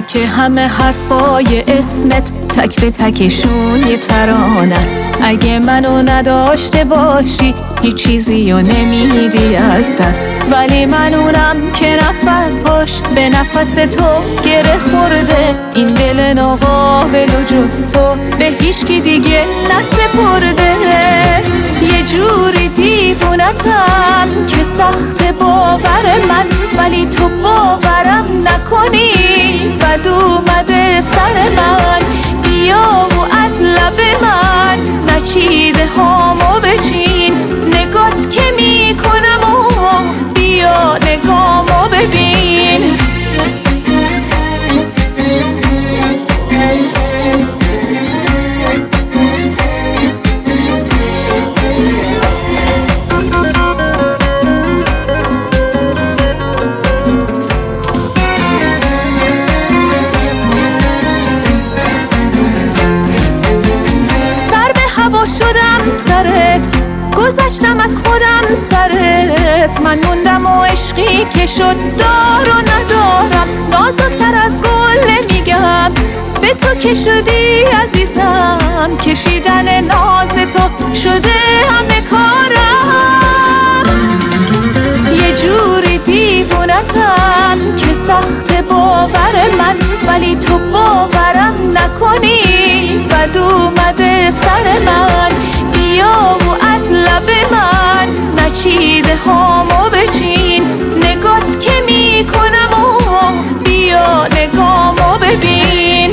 که همه حرفای اسمت تک به تکشون یه ترانه است. اگه منو نداشته باشی هیچ چیزی رو نمیری از دست، ولی منونم که نفسهاش به نفس تو گره خورده. این دل ناقابل و جز تو به هیچکی دیگه نسپرده. یه جوری دیوونتم که سخت باور من، ولی تو باورم نکنی بد اومده سر من. بیا و از لب من نچیده هامو بچین، نگات که میکنم و بیا نگامو ببین. شدم سرت، گذشتم از خودم سرت. من موندم و عشقی که شد دار و ندارم. نازکتر از گل نمیگم به تو که شدی عزیزم، کشیدن ناز تو شده همه کارم. یه جوری دیوونتم که سخت باور من، ولی تو باورم نکنی بد اومده سر من. بیا و از لب من نچیده هامو بچین، نگات که میکنم و بیا نگامو ببین.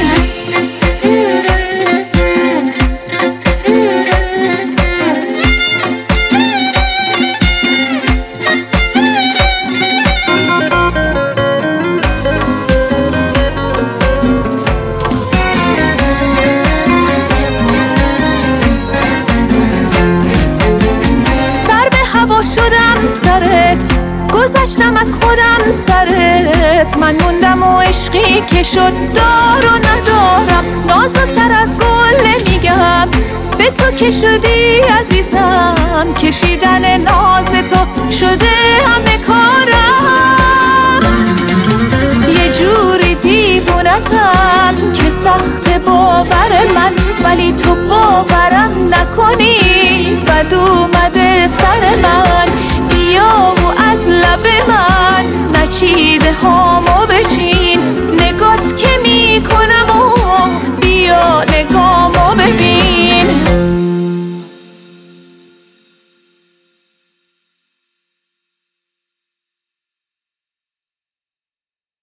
شدم سرت، گذشتم از خودم سرت. من موندم و عشقی که شد دار و ندارم. نازکتر از گل نمیگم به تو که شدی عزیزم، کشیدن ناز تو شده همه کارم. یه جوری دیوونتم که سخت باور من، ولی تو باورم نکنی بد